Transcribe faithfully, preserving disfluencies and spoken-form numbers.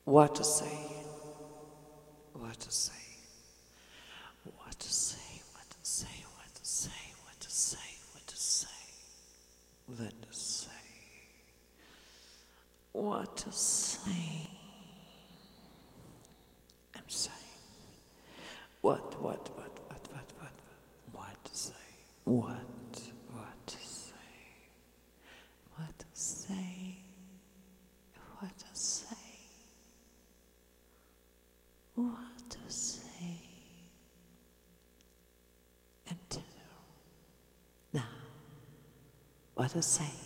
What to say? What to say? What to say? What to say? What to say? What to say? What to say? What to say? What to say? I'm saying. What? What? What? What? What? What? What to say? What? What to say? What to say? What to say? What to say? Until now, what to say?